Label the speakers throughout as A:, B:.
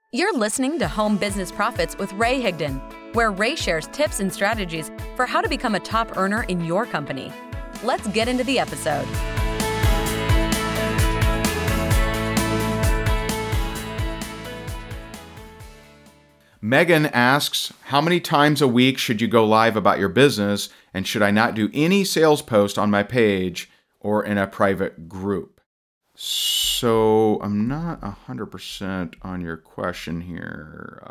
A: You're listening to Home Business Profits with Ray Higdon, where Ray shares tips and strategies for how to become a top earner in your company. Let's get into the episode.
B: Megan asks, how many times a week should you go live about your business, and should I not do any sales post on my page or in a private group? So I'm not 100% on your question here,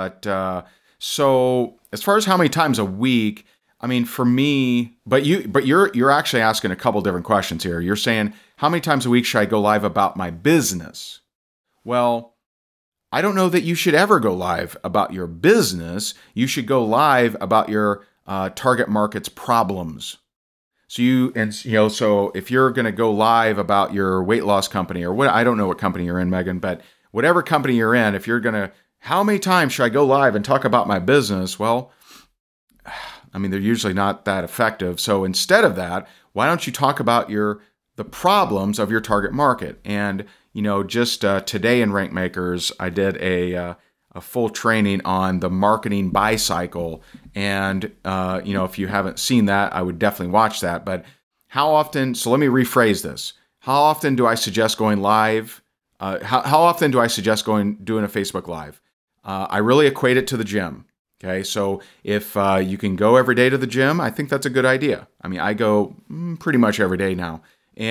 B: so as far as how many times a week, I mean, for me, but you're actually asking a couple different questions here. You're saying, how many times a week should I go live about my business? Well, I don't know that you should ever go live about your business. You should go live about your target market's problems. So if you're going to go live about your weight loss company or what, I don't know what company you're in, Megan, but whatever company you're in, if you're going to, how many times should I go live and talk about my business? Well, I mean, they're usually not that effective. So instead of that, why don't you talk about the problems of your target market? And just today in RankMakers, I did a full training on the marketing buy cycle. And, if you haven't seen that, I would definitely watch that. But how often, so let me rephrase this. How often do I suggest going live? How often do I suggest doing a Facebook Live? I really equate it to the gym. Okay, so if you can go every day to the gym, I think that's a good idea. I mean, I go pretty much every day now.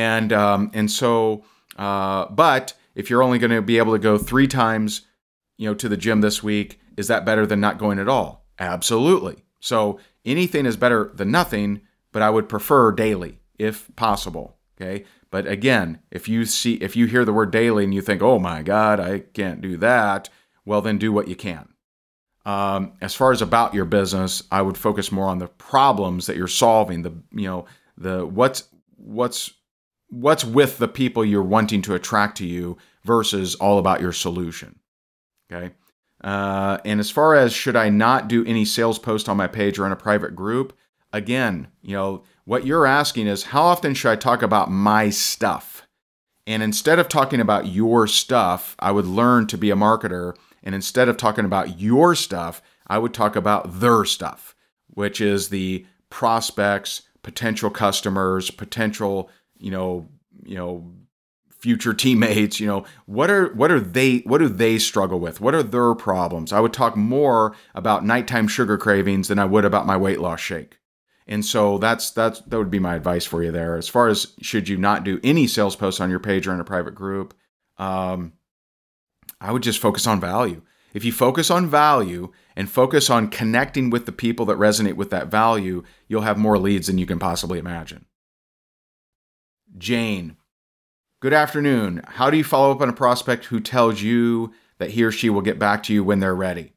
B: But if you're only going to be able to go 3 times, to the gym this week, is that better than not going at all? Absolutely. So anything is better than nothing, but I would prefer daily if possible. Okay. But again, if you hear the word daily and you think, oh my God, I can't do that, well then do what you can. As far as about your business, I would focus more on the problems that you're solving, what's with the people you're wanting to attract to you versus all about your solution. Okay. And as far as should I not do any sales post on my page or in a private group, again, what you're asking is how often should I talk about my stuff? And instead of talking about your stuff, I would learn to be a marketer. And instead of talking about your stuff, I would talk about their stuff, which is the prospects, potential customers, potential, future teammates. What do they struggle with? What are their problems? I would talk more about nighttime sugar cravings than I would about my weight loss shake. And so that would be my advice for you there. As far as should you not do any sales posts on your page or in a private group, I would just focus on value. If you focus on value and focus on connecting with the people that resonate with that value, you'll have more leads than you can possibly imagine. Jane, good afternoon. How do you follow up on a prospect who tells you that he or she will get back to you when they're ready?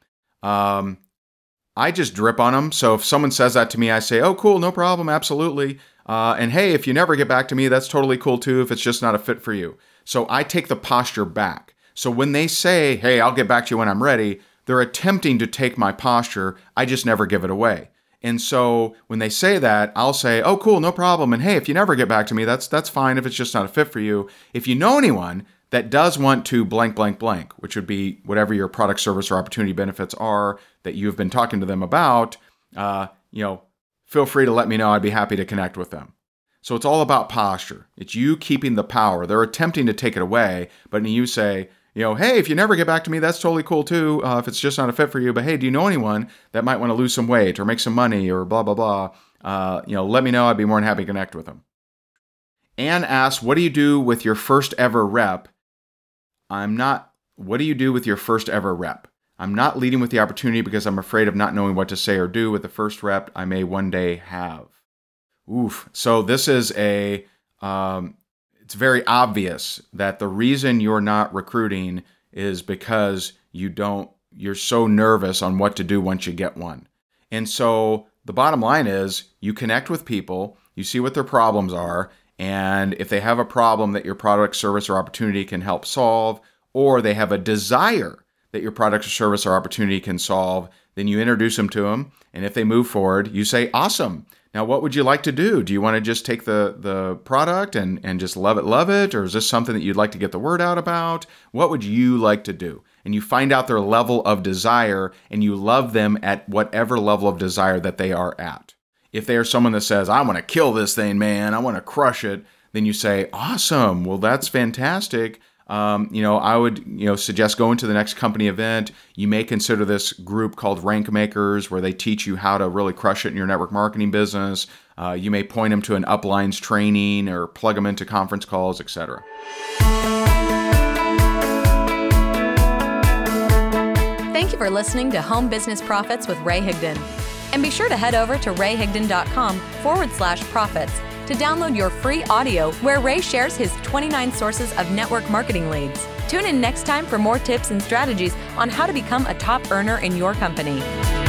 B: I just drip on them. So if someone says that to me, I say, oh, cool, no problem, absolutely. And hey, if you never get back to me, that's totally cool too, if it's just not a fit for you. So I take the posture back. So when they say, hey, I'll get back to you when I'm ready, they're attempting to take my posture. I just never give it away. And so when they say that, I'll say, oh, cool, no problem. And hey, if you never get back to me, that's fine if it's just not a fit for you. If you know anyone that does want to blank, blank, blank, which would be whatever your product, service, or opportunity benefits are that you've been talking to them about, feel free to let me know. I'd be happy to connect with them. So it's all about posture. It's you keeping the power. They're attempting to take it away, but you say, hey, if you never get back to me, that's totally cool too, if it's just not a fit for you. But hey, do you know anyone that might want to lose some weight or make some money or blah, blah, blah? Let me know. I'd be more than happy to connect with them. Anne asks, what do you do with your first ever rep? What do you do with your first ever rep? I'm not leading with the opportunity because I'm afraid of not knowing what to say or do with the first rep I may one day have. Oof. So this is it's very obvious that the reason you're not recruiting is because you're so nervous on what to do once you get one. And so the bottom line is you connect with people, you see what their problems are, and if they have a problem that your product, service, or opportunity can help solve, or they have a desire that your product or service or opportunity can solve, then you introduce them to them. And if they move forward, you say, awesome. Now, what would you like to do? Do you want to just take the product and just love it? Or is this something that you'd like to get the word out about? What would you like to do? and you find out their level of desire, and you love them at whatever level of desire that they are at. If they are someone that says, I want to kill this thing, man, I want to crush it, then you say, awesome, well, that's fantastic. I would, suggest going to the next company event. You may consider this group called Rank Makers, where they teach you how to really crush it in your network marketing business. You may point them to an uplines training or plug them into conference calls, etc.
A: Thank you for listening to Home Business Profits with Ray Higdon. And be sure to head over to rayhigdon.com/profits to download your free audio where Ray shares his 29 sources of network marketing leads. Tune in next time for more tips and strategies on how to become a top earner in your company.